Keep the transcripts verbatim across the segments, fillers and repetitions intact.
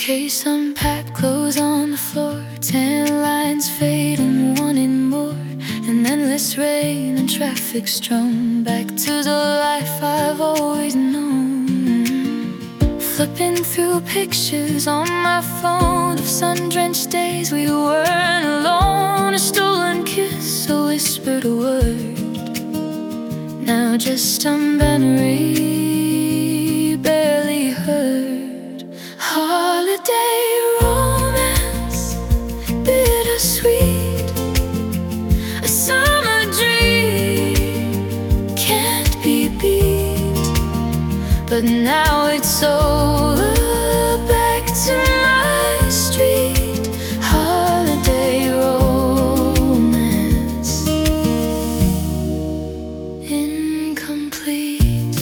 Suitcase unpacked, clothes on the floor, tan lines fade and wanting more. An endless rain and traffic strewn back to the life I've always known. Flipping through pictures on my phone of sun-drenched days we weren't alone. A stolen kiss, a whispered word, now just a memory barely heard. Holiday romance, bittersweet, a summer dream can't be beat. But now it's over, back to my street. Holiday romance, incomplete.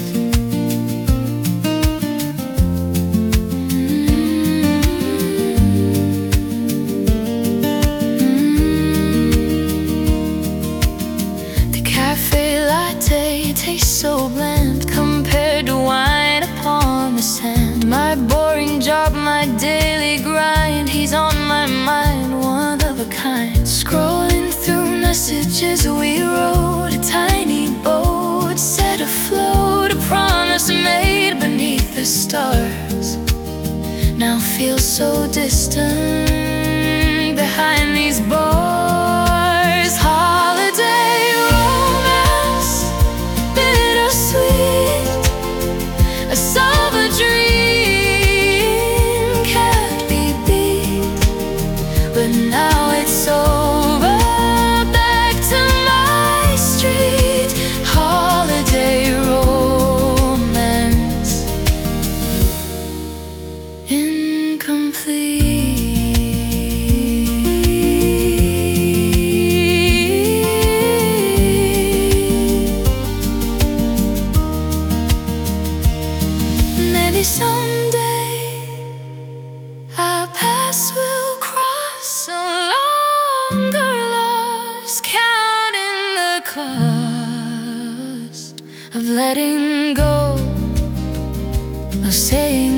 Tastes so bland compared to wine upon the sand. My boring job, my daily grind, he's on my mind, one of a kind. Scrolling through messages we wrote, a tiny boat set afloat, a promise made beneath the stars now feels so distant behind these bars. Holiday romance, bittersweet, a summer dream can't be beat. But now it's over, back to my street. Holiday romance, incomplete. Someday our paths will cross, no longer lost, counting the cost of letting go, of saying